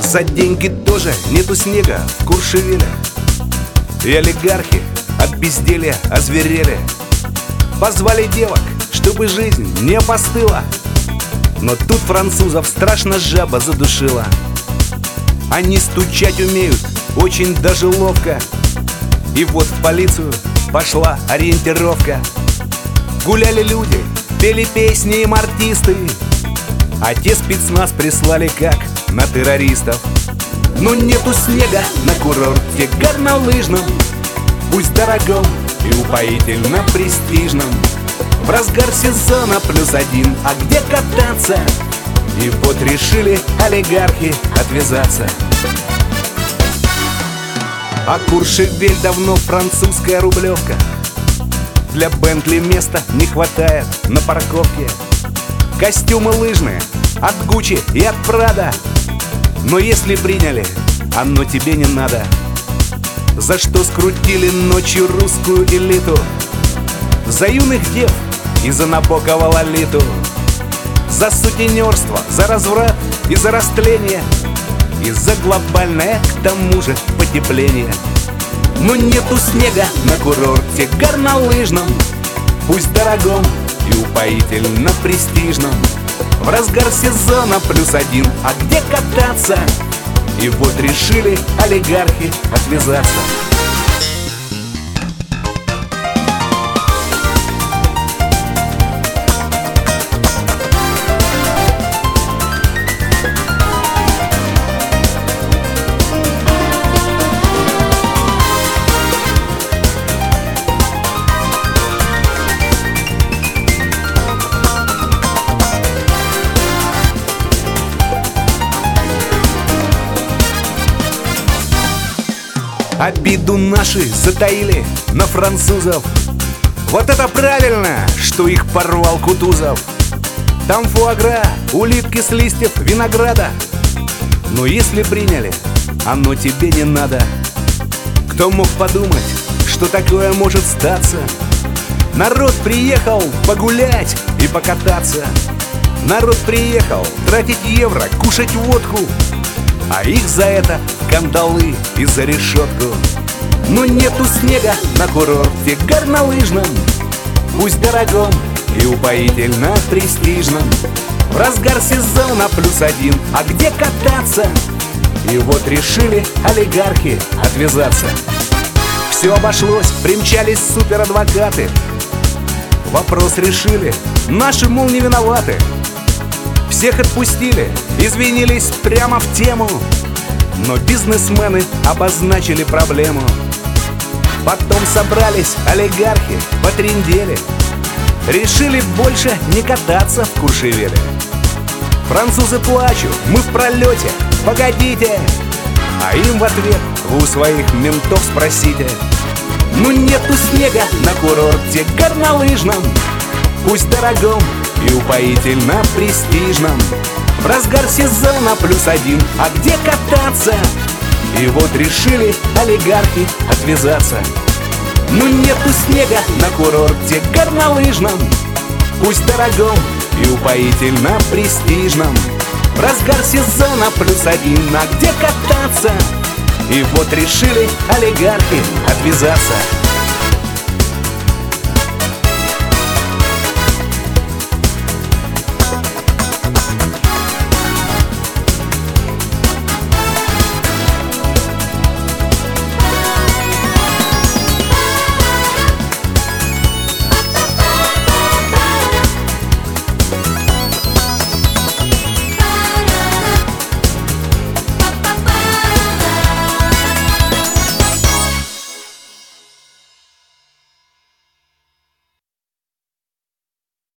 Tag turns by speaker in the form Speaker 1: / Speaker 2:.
Speaker 1: За деньги тоже нету снега в Куршевеле. И олигархи от безделья озверели. Позвали девок, чтобы жизнь не опостыла. Но тут французов страшно жаба задушила. Они стучать умеют очень даже ловко. И вот в полицию пошла ориентировка. Гуляли люди, пели песни им артисты, а те спецназ прислали как на террористов. Но нету снега на курорте горнолыжном, пусть дорогом и упоительно престижном. В разгар сезона +1, а где кататься? И вот решили олигархи отвязаться. А Куршевель давно французская рублевка. Для Бентли места не хватает на парковке. Костюмы лыжные от Гуччи и от Прада. Но если приняли, оно тебе не надо. За что скрутили ночью русскую элиту? За юных дев и за набокова лолиту. За сутенерство, за разврат и за растление. И за глобальное, к тому же, потепление. Но нету снега на курорте горнолыжном, пусть дорогом и упоительно престижном. В разгар сезона +1, а где кататься? И вот решили олигархи отвязаться. Обиду наши затаили на французов. Вот это правильно, что их порвал Кутузов. Там фуагра, улитки с листьев винограда. Но если приняли, оно тебе не надо. Кто мог подумать, что такое может статься? Народ приехал погулять и покататься. Народ приехал тратить евро, кушать водку, а их за это кандалы и за решетку. Но нету снега на курорте горнолыжном, пусть дорогом и упоительно престижном. В разгар сезона +1, а где кататься? И вот решили олигархи отвязаться. Все обошлось, примчались суперадвокаты. Вопрос решили, наши, мол, не виноваты. Всех отпустили, извинились прямо в тему. Но бизнесмены обозначили проблему. Потом собрались олигархи, потрындели. Решили больше не кататься в Куршевеле. Французы плачут, мы в пролете, погодите. А им в ответ: вы у своих ментов спросите. Ну нету снега на курорте горнолыжном, пусть дорогом и упоительно престижном. В разгар сезона +1, а где кататься? И вот решили олигархи отвязаться. Ну нету снега на курорте горнолыжном, пусть дорогом и упоительно престижном. В разгар сезона +1, а где кататься? И вот решили олигархи отвязаться.